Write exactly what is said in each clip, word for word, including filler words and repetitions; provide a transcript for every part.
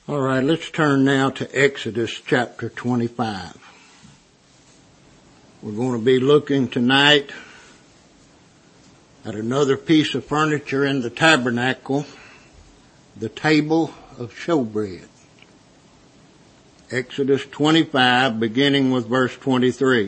All right, let's turn now to Exodus chapter twenty-five. We're going to be looking tonight at another piece of furniture in the tabernacle, the table of showbread. Exodus twenty-five, beginning with verse twenty-three.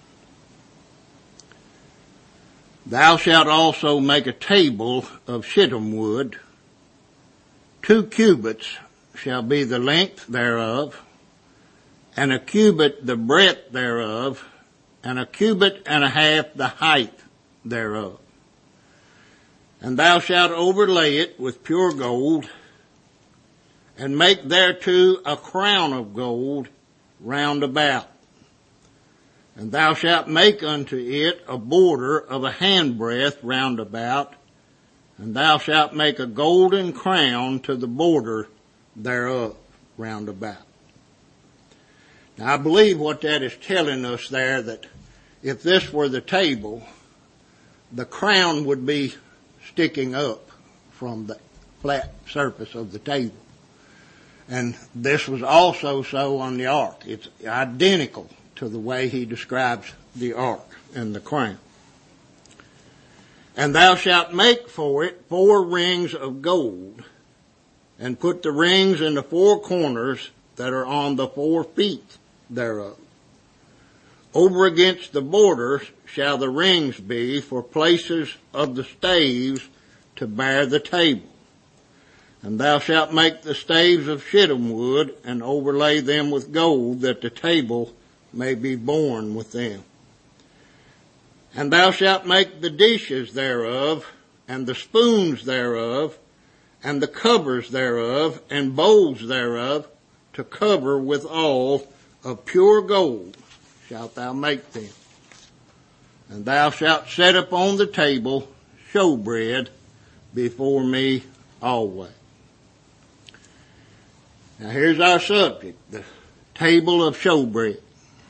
Thou shalt also make a table of shittim wood. Two cubits shall be the length thereof, and a cubit the breadth thereof, and a cubit and a half the height thereof. And thou shalt overlay it with pure gold, and make thereto a crown of gold round about. And thou shalt make unto it a border of a handbreadth round about, and thou shalt make a golden crown to the border thereof round about. Now I believe what that is telling us there, that if this were the table, the crown would be sticking up from the flat surface of the table. And this was also so on the ark. It's identical to the way he describes the ark and the crown. And thou shalt make for it four rings of gold, and put the rings in the four corners that are on the four feet thereof. Over against the borders shall the rings be for places of the staves to bear the table. And thou shalt make the staves of shittim wood, and overlay them with gold, that the table may be borne with them. And thou shalt make the dishes thereof, and the spoons thereof, and the covers thereof, and bowls thereof, to cover with all of pure gold shalt thou make them. And thou shalt set upon the table showbread before me always. Now here's our subject, the table of showbread.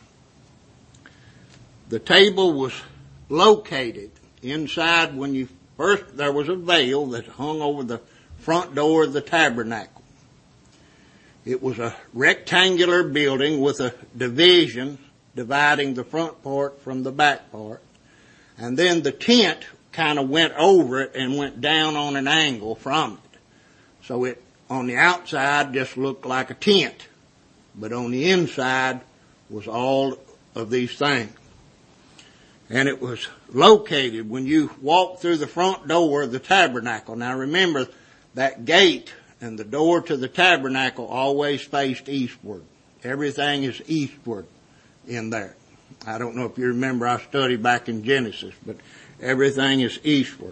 The table was located inside. When you first, there was a veil that hung over the front door of the tabernacle. It was a rectangular building with a division dividing the front part from the back part. And then the tent kind of went over it and went down on an angle from it. So it, on the outside, just looked like a tent. But on the inside was all of these things. And it was located when you walked through the front door of the tabernacle. Now remember, that gate and the door to the tabernacle always faced eastward. Everything is eastward in there. I don't know if you remember, I studied back in Genesis, but everything is eastward.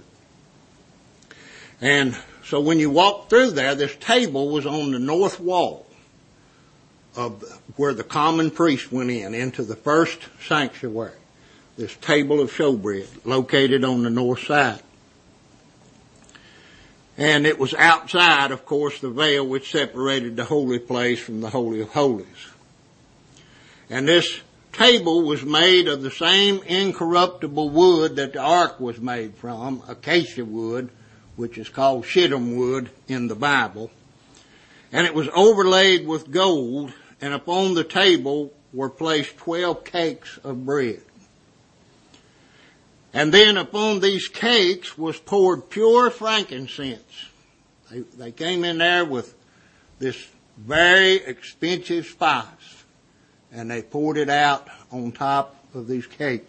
And so when you walked through there, this table was on the north wall of where the common priest went in, into the first sanctuary. This table of showbread located on the north side. And it was outside, of course, the veil which separated the holy place from the Holy of Holies. And this table was made of the same incorruptible wood that the ark was made from, acacia wood, which is called shittim wood in the Bible. And it was overlaid with gold, and upon the table were placed twelve cakes of bread. And then upon these cakes was poured pure frankincense. They, they came in there with this very expensive spice, and they poured it out on top of these cakes.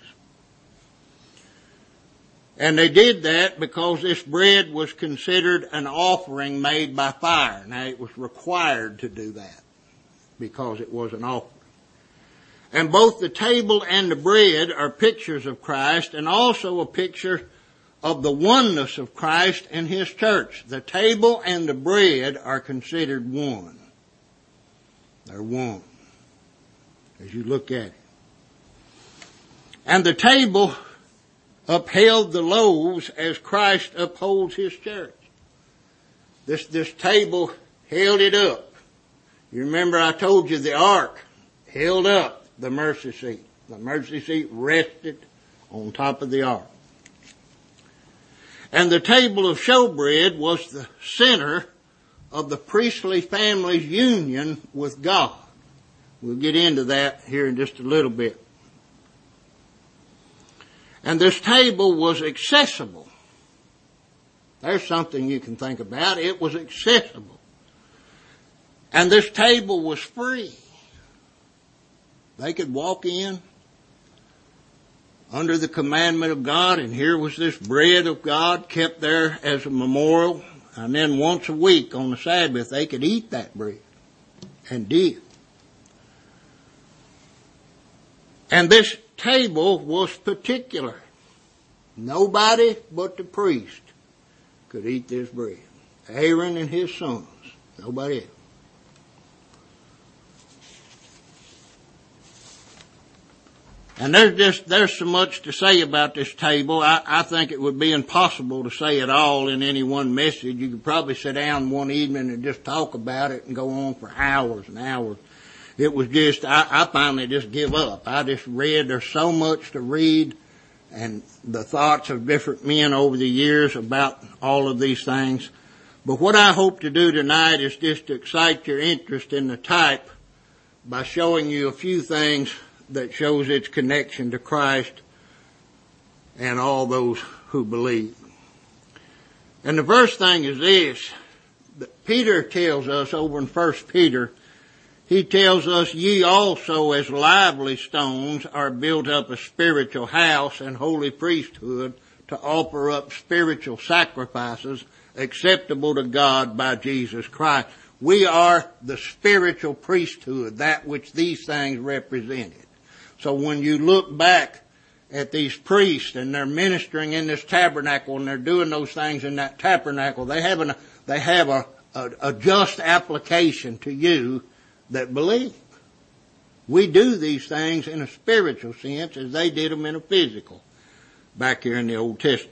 And they did that because this bread was considered an offering made by fire. Now it was required to do that because it was an offering. And both the table and the bread are pictures of Christ, and also a picture of the oneness of Christ and His church. The table and the bread are considered one. They're one, as you look at it. And the table upheld the loaves as Christ upholds His church. This, this table held it up. You remember I told you the ark held up the mercy seat. The mercy seat rested on top of the ark. And the table of showbread was the center of the priestly family's union with God. We'll get into that here in just a little bit. And this table was accessible. There's something you can think about. It was accessible. And this table was free. They could walk in under the commandment of God, and here was this bread of God kept there as a memorial. And then once a week on the Sabbath, they could eat that bread, and did. And this table was particular. Nobody but the priest could eat this bread. Aaron and his sons. Nobody else. And there's just, there's so much to say about this table. I, I think it would be impossible to say it all in any one message. You could probably sit down one evening and just talk about it and go on for hours and hours. It was just, I, I finally just give up. I just read, there's so much to read, and the thoughts of different men over the years about all of these things. But what I hope to do tonight is just to excite your interest in the type by showing you a few things that shows its connection to Christ and all those who believe. And the first thing is this, that Peter tells us over in First Peter, he tells us, ye also as lively stones are built up a spiritual house and holy priesthood to offer up spiritual sacrifices acceptable to God by Jesus Christ. We are the spiritual priesthood, that which these things represented. So when you look back at these priests and they're ministering in this tabernacle and they're doing those things in that tabernacle, they have, an, they have a, a, a just application to you that believe. We do these things in a spiritual sense as they did them in a physical back here in the Old Testament.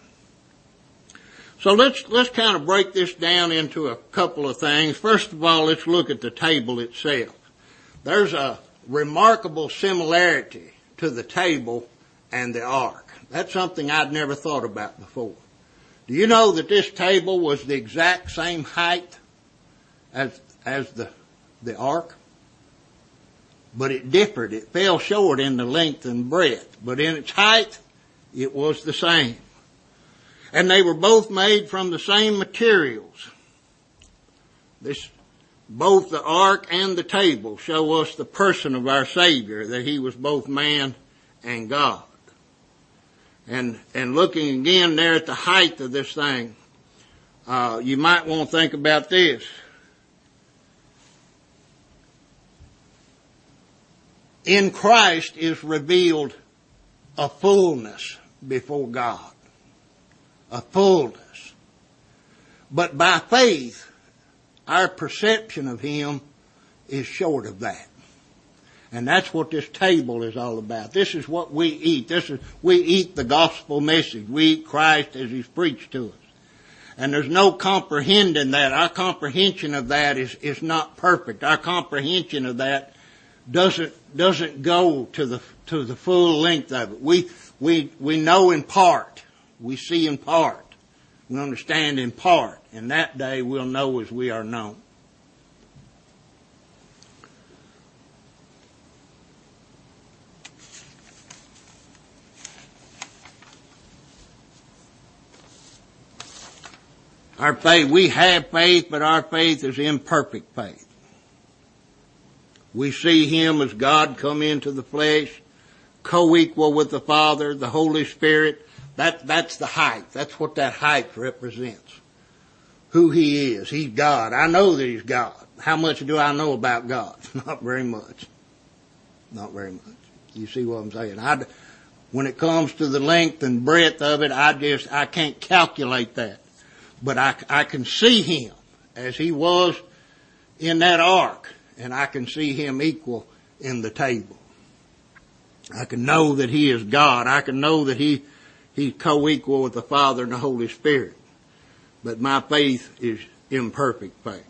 So let's, let's kind of break this down into a couple of things. First of all, let's look at the table itself. There's a remarkable similarity to the table and the ark. That's something I'd never thought about before. Do you know that this table was the exact same height as, as the, the ark? But it differed. It fell short in the length and breadth. But in its height, it was the same. And they were both made from the same materials. This Both the ark and the table show us the person of our Savior, that he was both man and God. And, and looking again there at the height of this thing, uh, you might want to think about this. In Christ is revealed a fullness before God. A fullness. But by faith, our perception of him is short of that. And that's what this table is all about. This is what we eat. This is, we eat the gospel message. We eat Christ as he's preached to us. And there's no comprehending that. Our comprehension of that is, is not perfect. Our comprehension of that doesn't, doesn't go to the, to the full length of it. We, we, we know in part. We see in part. We understand in part. And that day we'll know as we are known. Our faith, we have faith, but our faith is imperfect faith. We see him as God come into the flesh, co-equal with the Father, the Holy Spirit. That, that's the height. That's what that height represents. Who he is. He's God. I know that he's God. How much do I know about God? Not very much. Not very much. You see what I'm saying? I, when it comes to the length and breadth of it, I just, I can't calculate that. But I, I can see him as he was in that ark, and I can see him equal in the table. I can know that he is God. I can know that he, he's co-equal with the Father and the Holy Spirit. But my faith is imperfect faith.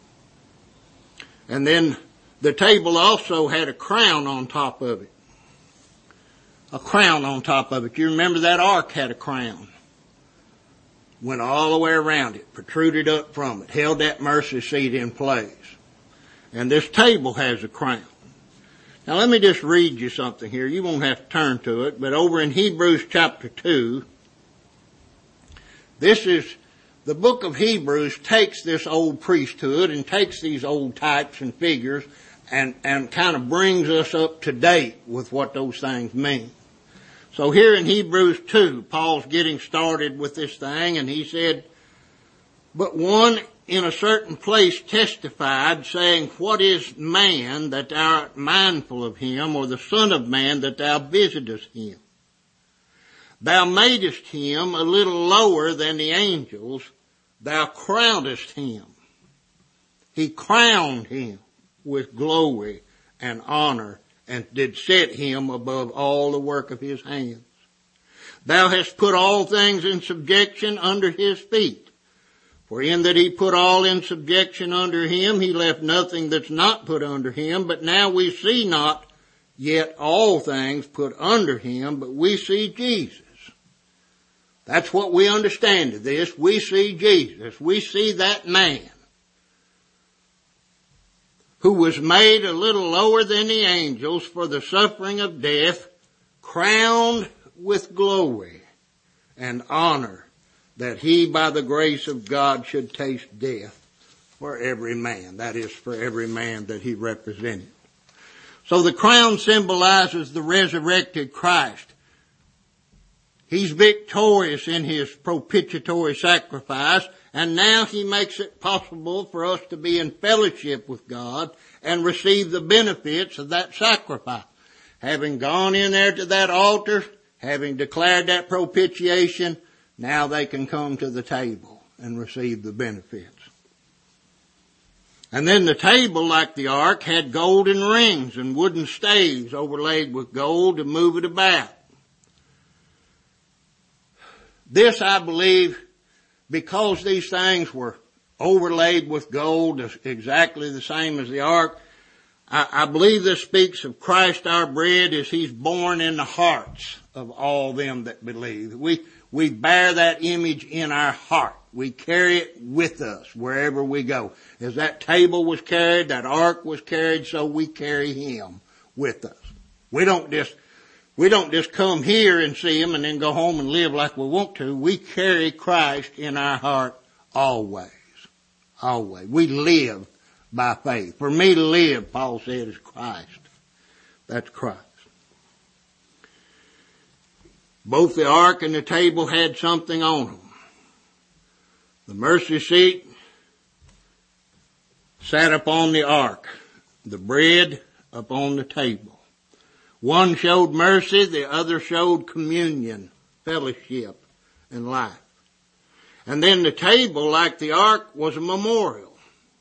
And then the table also had a crown on top of it. A crown on top of it. You remember that ark had a crown. went all the way around it, protruded up from it, held that mercy seat in place. And this table has a crown. Now let me just read you something here. You won't have to turn to it, but over in Hebrews chapter two, this is, the book of Hebrews takes this old priesthood and takes these old types and figures and, and kind of brings us up to date with what those things mean. So here in Hebrews two, Paul's getting started with this thing, and he said, "But one in a certain place testified, saying, What is man that thou art mindful of him, or the son of man that thou visitest him? Thou madest him a little lower than the angels, thou crownedest him." He crowned him with glory and honor, and did set him above all the work of his hands. "Thou hast put all things in subjection under his feet. For in that he put all in subjection under him, he left nothing that's not put under him. But now we see not yet all things put under him, but we see Jesus." That's what we understand of this. We see Jesus. We see that man who was made a little lower than the angels for the suffering of death, crowned with glory and honor, that he by the grace of God should taste death for every man. That is, for every man that he represented. So the crown symbolizes the resurrected Christ. He's victorious in his propitiatory sacrifice, and now he makes it possible for us to be in fellowship with God and receive the benefits of that sacrifice. Having gone in there to that altar, having declared that propitiation, now they can come to the table and receive the benefits. And then the table, like the ark, had golden rings and wooden staves overlaid with gold to move it about. This, I believe, because these things were overlaid with gold, exactly the same as the ark, I, I believe this speaks of Christ our bread as he's born in the hearts of all them that believe. We, we bear that image in our heart. We carry it with us wherever we go. As that table was carried, that ark was carried, so we carry him with us. We don't just We don't just come here and see him and then go home and live like we want to. We carry Christ in our heart always. Always. We live by faith. For me to live, Paul said, is Christ. That's Christ. Both the ark and the table had something on them. The mercy seat sat upon the ark. The bread upon the table. One showed mercy, the other showed communion, fellowship, and life. And then the table, like the ark, was a memorial.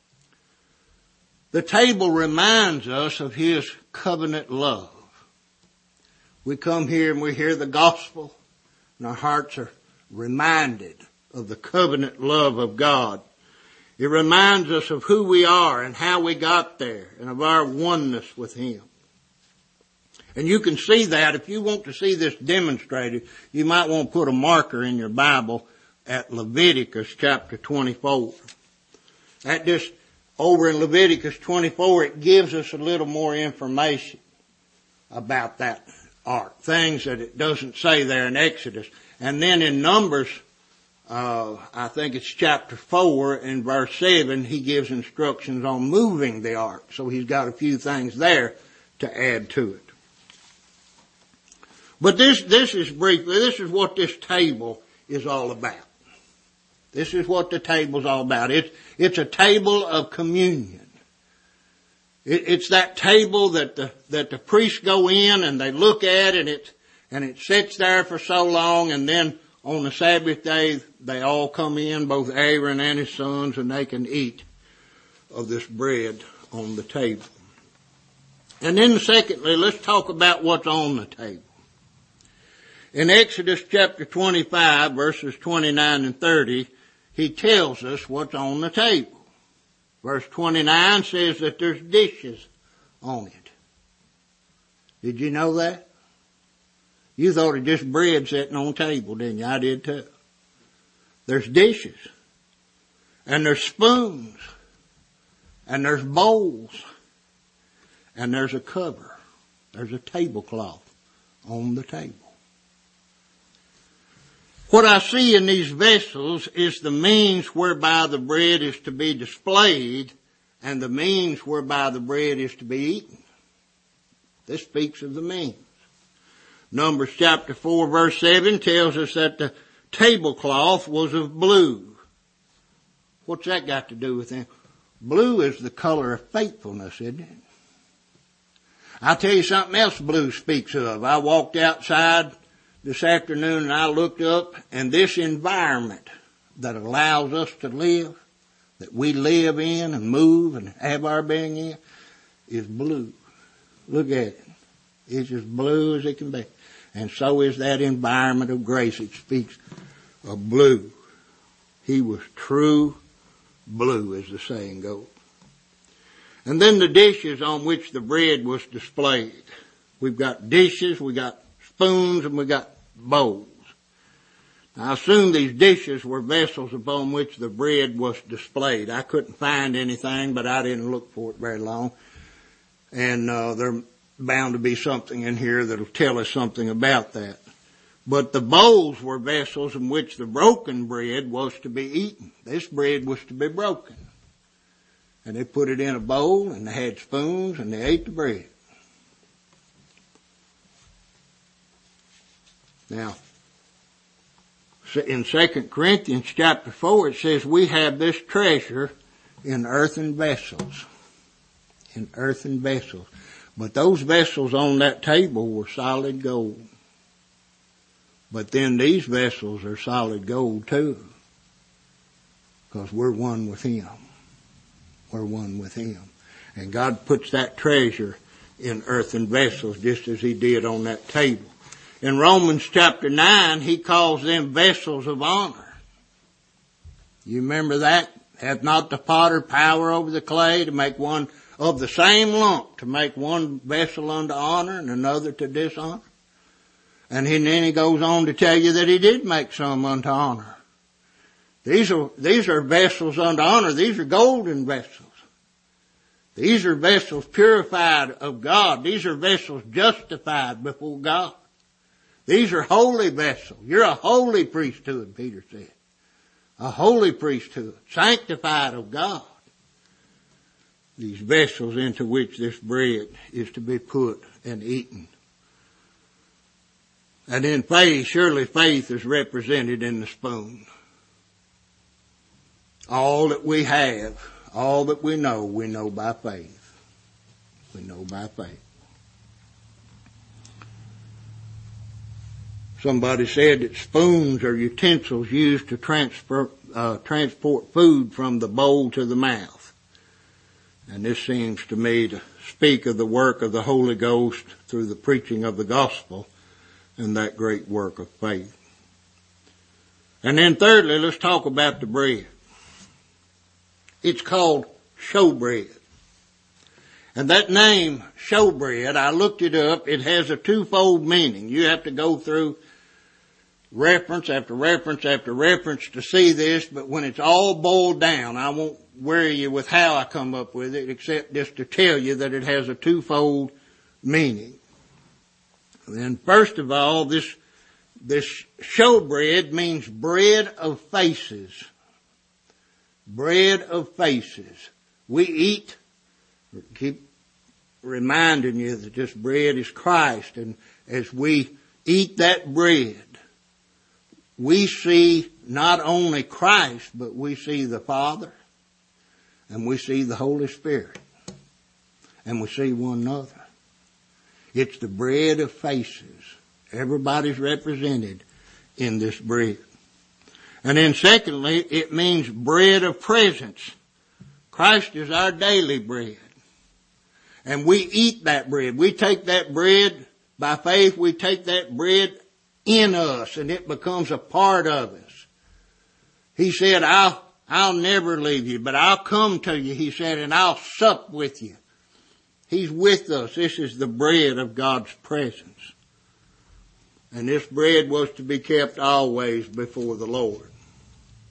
The table reminds us of his covenant love. We come here and we hear the gospel, and our hearts are reminded of the covenant love of God. It reminds us of who we are and how we got there, and of our oneness with him. And you can see that. If you want to see this demonstrated, you might want to put a marker in your Bible at Leviticus chapter twenty-four. That just, over in Leviticus twenty-four, it gives us a little more information about that ark. Things that it doesn't say there in Exodus. And then in Numbers, uh, I think it's chapter four and verse seven, he gives instructions on moving the ark. So he's got a few things there to add to it. But this, this is briefly, this is what this table is all about. This is what the table's all about. It's, it's a table of communion. It, it's that table that the, that the priests go in and they look at and it, and it sits there for so long, and then on the Sabbath day they all come in, both Aaron and his sons, and they can eat of this bread on the table. And then secondly, let's talk about what's on the table. In Exodus chapter twenty-five, verses twenty-nine and thirty, he tells us what's on the table. Verse twenty-nine says that there's dishes on it. Did you know that? You thought it just bread sitting on the table, didn't you? I did too. There's dishes. And there's spoons. And there's bowls. And there's a cover. There's a tablecloth on the table. What I see in these vessels is the means whereby the bread is to be displayed and the means whereby the bread is to be eaten. This speaks of the means. Numbers chapter four verse seven tells us that the tablecloth was of blue. What's that got to do with it? Blue is the color of faithfulness, isn't it? I'll tell you something else blue speaks of. I walked outside this afternoon and I looked up, and this environment that allows us to live, that we live in and move and have our being in, is blue. Look at it. It's as blue as it can be. And so is that environment of grace. It speaks of blue. He was true blue, as the saying goes. And then the dishes on which the bread was displayed. We've got dishes, we got spoons, and we got bowls. Now, I assume these dishes were vessels upon which the bread was displayed. I couldn't find anything, but I didn't look for it very long. And uh, there's bound to be something in here that'll tell us something about that. But the bowls were vessels in which the broken bread was to be eaten. This bread was to be broken. And they put it in a bowl, and they had spoons, and they ate the bread. Now, in Second Corinthians chapter four, it says, we have this treasure in earthen vessels. In earthen vessels. But those vessels on that table were solid gold. But then these vessels are solid gold too. Because we're one with Him. We're one with Him. And God puts that treasure in earthen vessels just as He did on that table. In Romans chapter nine, He calls them vessels of honor. You remember that? Hath not the potter power over the clay to make one of the same lump, to make one vessel unto honor and another to dishonor? And then he goes on to tell you that He did make some unto honor. These are, these are vessels unto honor. These are golden vessels. These are vessels purified of God. These are vessels justified before God. These are holy vessels. You're a holy priesthood, Peter said. A holy priesthood, sanctified of God. These vessels into which this bread is to be put and eaten. And in faith, surely faith is represented in the spoon. All that we have, all that we know, we know by faith. We know by faith. Somebody said that spoons are utensils used to transfer, uh, transport food from the bowl to the mouth. And this seems to me to speak of the work of the Holy Ghost through the preaching of the gospel and that great work of faith. And then thirdly, let's talk about the bread. It's called showbread. And that name, showbread, I looked it up. It has a twofold meaning. You have to go through reference after reference after reference to see this, but when it's all boiled down, I won't worry you with how I come up with it, except just to tell you that it has a twofold meaning. And then first of all, this, this showbread means bread of faces. Bread of faces. We eat, keep reminding you that this bread is Christ, and as we eat that bread, we see not only Christ, but we see the Father, and we see the Holy Spirit, and we see one another. It's the bread of faces. Everybody's represented in this bread. And then secondly, it means bread of presence. Christ is our daily bread. And we eat that bread. We take that bread by faith. We take that bread in us, and it becomes a part of us. He said, I'll, I'll never leave you, but I'll come to you, He said, and I'll sup with you. He's with us. This is the bread of God's presence. And this bread was to be kept always before the Lord.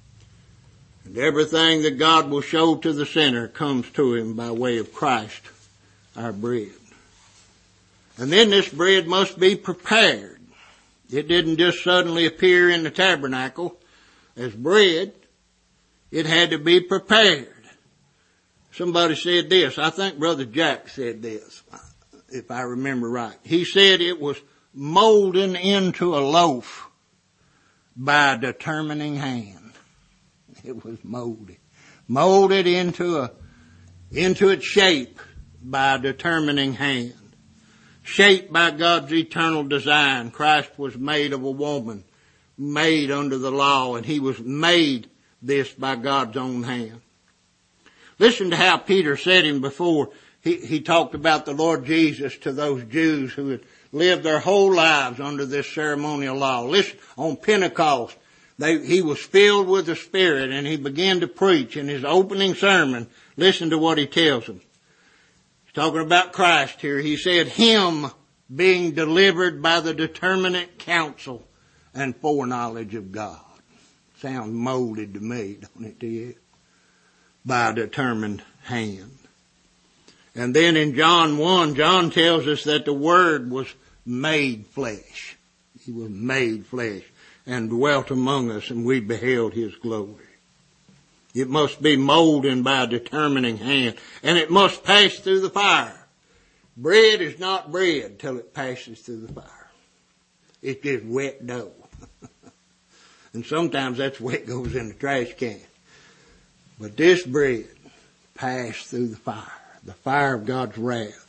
And everything that God will show to the sinner comes to him by way of Christ, our bread. And then this bread must be prepared. It didn't just suddenly appear in the tabernacle as bread. It had to be prepared. Somebody said this. I think Brother Jack said this, if I remember right. He said it was molded into a loaf by a determining hand. It was molded. Molded into a, into its shape by a determining hand. Shaped by God's eternal design. Christ was made of a woman, made under the law, and he was made this by God's own hand. Listen to how Peter said him before. He, he talked about the Lord Jesus to those Jews who had lived their whole lives under this ceremonial law. Listen, on Pentecost, they, he was filled with the Spirit and he began to preach. In his opening sermon, listen to what he tells them. He's talking about Christ here. He said, him being delivered by the determinate counsel and foreknowledge of God. Sounds molded to me, don't it to you? By a determined hand. And then in John one, John tells us that the Word was made flesh. He was made flesh and dwelt among us, and we beheld his glory. It must be molded by a determining hand, and it must pass through the fire. Bread is not bread till it passes through the fire. It's just wet dough. And sometimes that's what goes in the trash can. But this bread passed through the fire, the fire of God's wrath.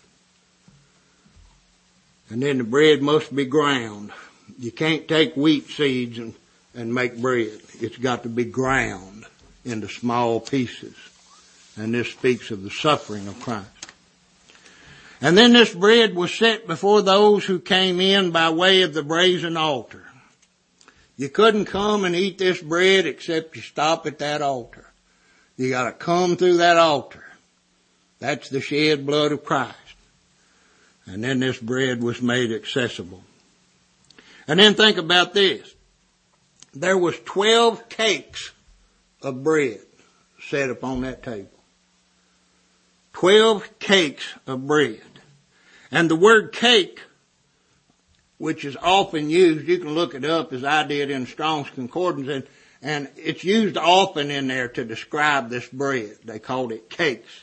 And then the bread must be ground. You can't take wheat seeds and, and make bread. It's got to be ground into small pieces. And this speaks of the suffering of Christ. And then this bread was set before those who came in by way of the brazen altar. You couldn't come and eat this bread except you stop at that altar. You got to come through that altar. That's the shed blood of Christ. And then this bread was made accessible. And then think about this. There was twelve cakes of bread set upon that table. Twelve cakes of bread. And the word cake, which is often used, you can look it up as I did in Strong's Concordance, and, and it's used often in there to describe this bread. They called it cakes.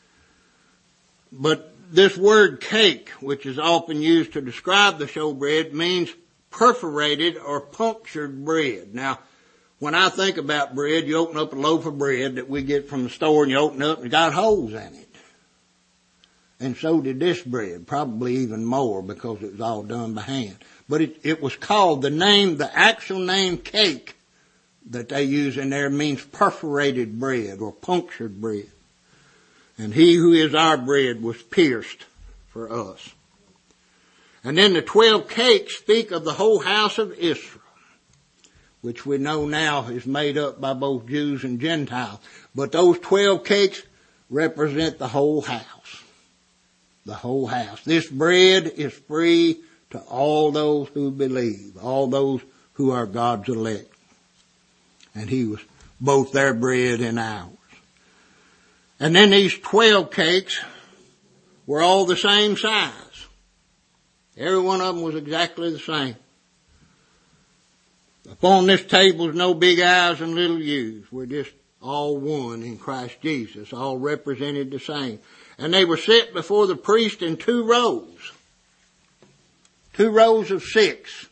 But this word cake, which is often used to describe the showbread, means perforated or punctured bread. Now, when I think about bread, you open up a loaf of bread that we get from the store and you open it up and it's got holes in it. And so did this bread, probably even more because it was all done by hand. But it, it was called, the name, the actual name cake that they use in there means perforated bread or punctured bread. And he who is our bread was pierced for us. And then the twelve cakes speak of the whole house of Israel, which we know now is made up by both Jews and Gentiles. But those twelve cakes represent the whole house. The whole house. This bread is free to all those who believe, all those who are God's elect. And he was both their bread and ours. And then these twelve cakes were all the same size. Every one of them was exactly the same. Upon this table is no big I's and little U's. We're just all one in Christ Jesus, all represented the same. And they were set before the priest in two rows. Two rows of six.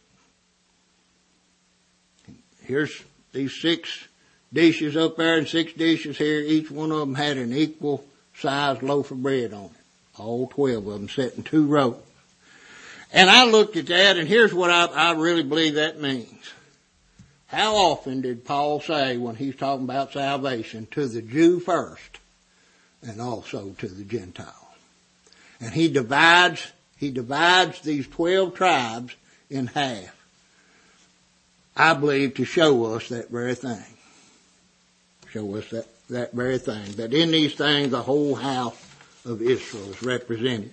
Here's these six dishes up there and six dishes here. Each one of them had an equal sized loaf of bread on it. All twelve of them set in two rows. And I looked at that, and here's what I, I really believe that means. How often did Paul say when he's talking about salvation, to the Jew first, and also to the Gentile? And he divides, he divides these twelve tribes in half. I believe to show us that very thing. Show us that, that very thing. That in these things the whole house of Israel is represented.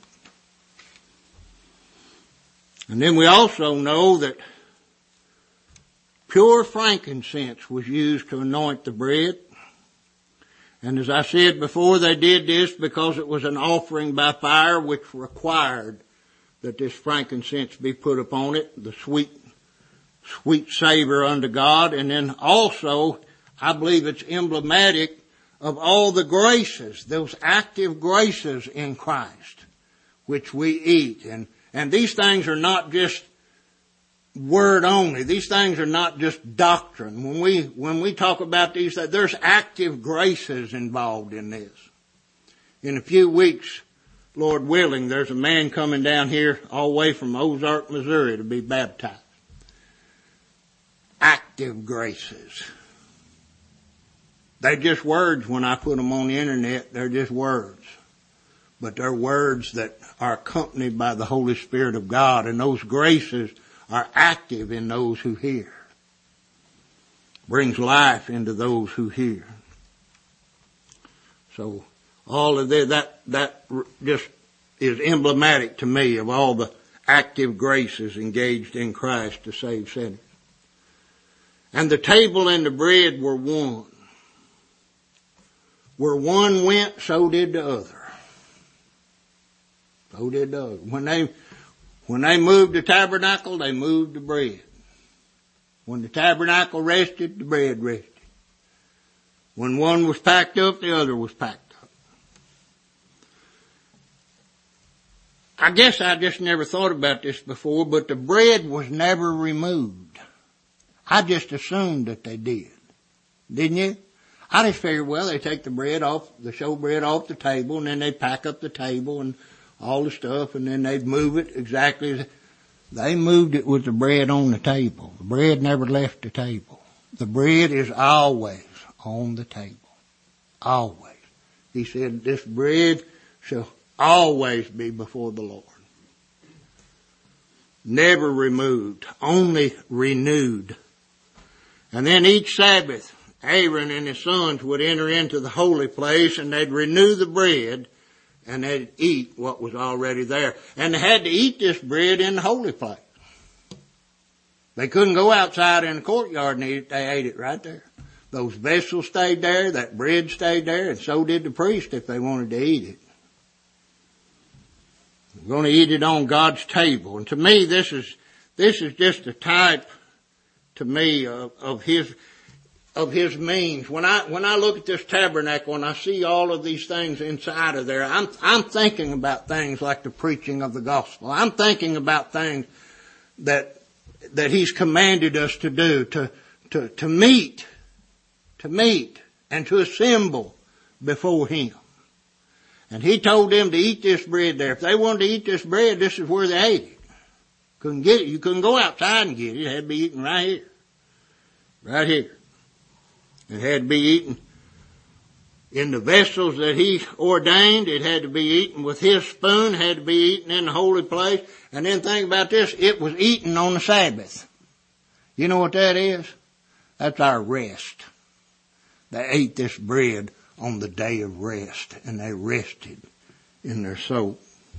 And then we also know that pure frankincense was used to anoint the bread. And as I said before, they did this because it was an offering by fire which required that this frankincense be put upon it, the sweet, sweet savor unto God. And then also, I believe it's emblematic of all the graces, those active graces in Christ, which we eat. And, and these things are not just word only. These things are not just doctrine. When we, when we talk about these, there's active graces involved in this. In a few weeks, Lord willing, there's a man coming down here all the way from Ozark, Missouri to be baptized. Active graces. They're just words when I put them on the internet. They're just words. But they're words that are accompanied by the Holy Spirit of God, and those graces are active in those who hear. Brings life into those who hear. So all of that, that, that just is emblematic to me of all the active graces engaged in Christ to save sinners. And the table and the bread were one. Where one went, so did the other. So did the other. When they, when they moved the tabernacle, they moved the bread. When the tabernacle rested, the bread rested. When one was packed up, the other was packed up. I guess I just never thought about this before, but the bread was never removed. I just assumed that they did. Didn't you? I just figured, well, they take the bread off, the showbread off the table, and then they pack up the table and all the stuff, and then they'd move it exactly as they moved it with the bread on the table. The bread never left the table. The bread is always on the table. Always. He said, this bread shall always be before the Lord. Never removed, only renewed. And then each Sabbath, Aaron and his sons would enter into the holy place, and they'd renew the bread, and they'd eat what was already there. And they had to eat this bread in the holy place. They couldn't go outside in the courtyard and eat it. They ate it right there. Those vessels stayed there, that bread stayed there, and so did the priest if they wanted to eat it. We're going to eat it on God's table. And to me, this is, this is just a type, to me, of, of His, of His means. When I, when I look at this tabernacle and I see all of these things inside of there, I'm, I'm thinking about things like the preaching of the gospel. I'm thinking about things that, that He's commanded us to do, to, to, to meet, to meet and to assemble before Him. And He told them to eat this bread there. If they wanted to eat this bread, this is where they ate it. Couldn't get it. You couldn't go outside and get it. It had to be eaten right here. Right here. It had to be eaten in the vessels that He ordained. It had to be eaten with His spoon. It had to be eaten in the holy place. And then think about this. It was eaten on the Sabbath. You know what that is? That's our rest. They ate this bread on the day of rest, and they rested in their soul.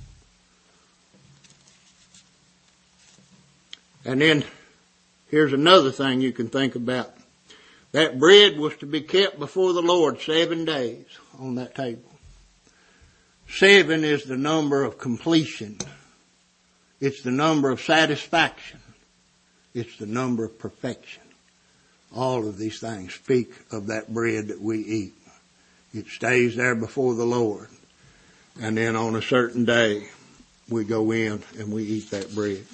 And then here's another thing you can think about. That bread was to be kept before the Lord seven days on that table. Seven is the number of completion. It's the number of satisfaction. It's the number of perfection. All of these things speak of that bread that we eat. It stays there before the Lord. And then on a certain day, we go in and we eat that bread.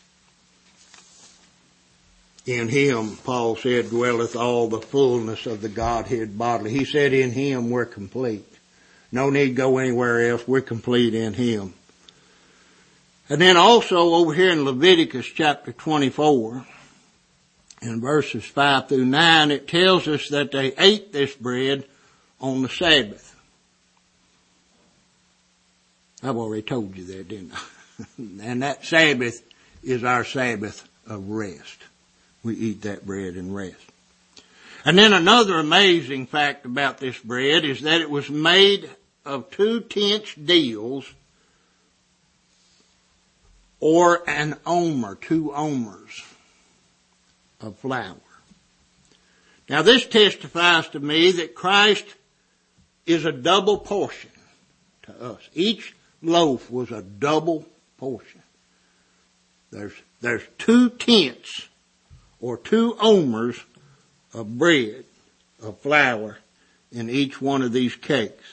In Him, Paul said, dwelleth all the fullness of the Godhead bodily. He said in Him we're complete. No need to go anywhere else. We're complete in Him. And then also over here in Leviticus chapter twenty-four, in verses five through nine, it tells us that they ate this bread on the Sabbath. I've already told you that, didn't I? And that Sabbath is our Sabbath of rest. We eat that bread and rest. And then another amazing fact about this bread is that it was made of two tenth deals or an omer, two omers of flour. Now this testifies to me that Christ is a double portion to us. Each loaf was a double portion. There's, there's two tenths or two omers of bread, of flour, in each one of these cakes.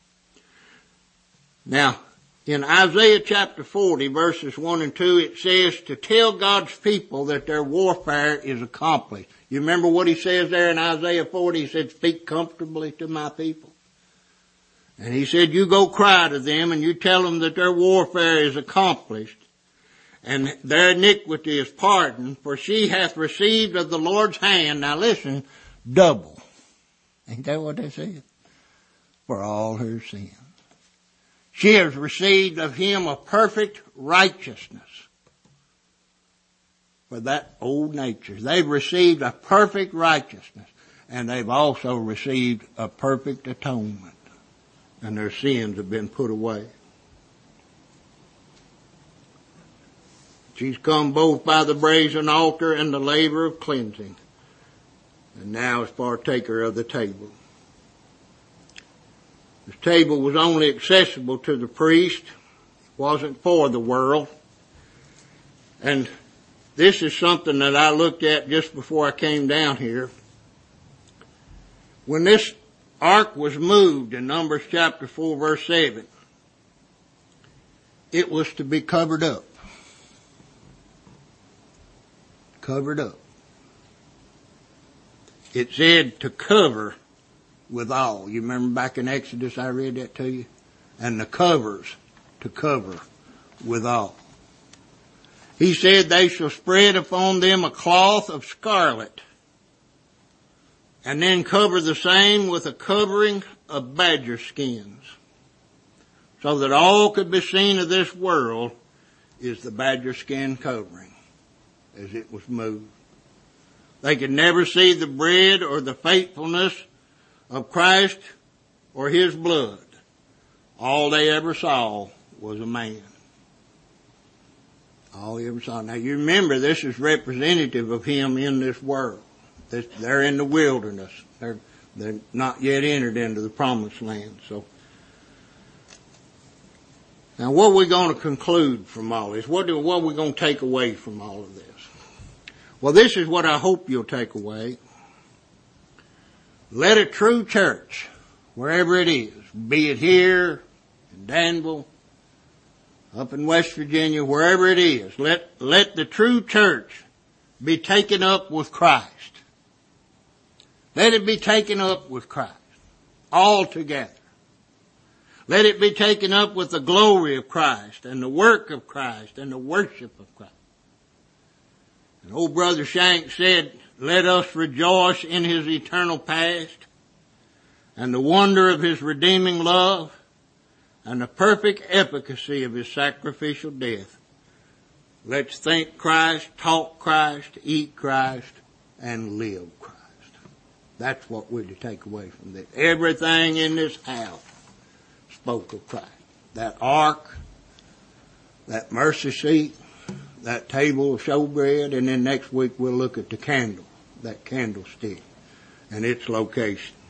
Now, in Isaiah chapter forty, verses one and two, it says to tell God's people that their warfare is accomplished. You remember what he says there in Isaiah forty? He said, speak comfortably to my people. And he said, you go cry to them and you tell them that their warfare is accomplished and their iniquity is pardoned, for she hath received of the Lord's hand, now listen, double. Ain't that what they said? For all her sins. She has received of him a perfect righteousness for that old nature. They've received a perfect righteousness, and they've also received a perfect atonement, and their sins have been put away. She's come both by the brazen altar and the laver of cleansing, and now is partaker of the table. This table was only accessible to the priest. It wasn't for the world. And this is something that I looked at just before I came down here. When this ark was moved in Numbers chapter four, verse seven, it was to be covered up. Covered up. It said to cover withal. You remember back in Exodus I read that to you? And the covers to cover withal. He said they shall spread upon them a cloth of scarlet, and then cover the same with a covering of badger skins, so that all could be seen of this world is the badger skin covering as it was moved. They could never see the bread or the faithfulness of Christ or his blood. All they ever saw was a man. All they ever saw. Now you remember, this is representative of him in this world. This, they're in the wilderness. They're, they're not yet entered into the promised land. So, now what are we going to conclude from all this? What, do, what are we going to take away from all of this? Well, this is what I hope you'll take away. Let a true church, wherever it is, be it here, in Danville, up in West Virginia, wherever it is, let, let the true church be taken up with Christ. Let it be taken up with Christ, all together. Let it be taken up with the glory of Christ and the work of Christ and the worship of Christ. And old Brother Shank said, let us rejoice in his eternal past and the wonder of his redeeming love and the perfect efficacy of his sacrificial death. Let's think Christ, talk Christ, eat Christ, and live Christ. That's what we're to take away from this. Everything in this house spoke of Christ. That ark, that mercy seat, that table of showbread, and then next week we'll look at the candle, that candlestick, and its location.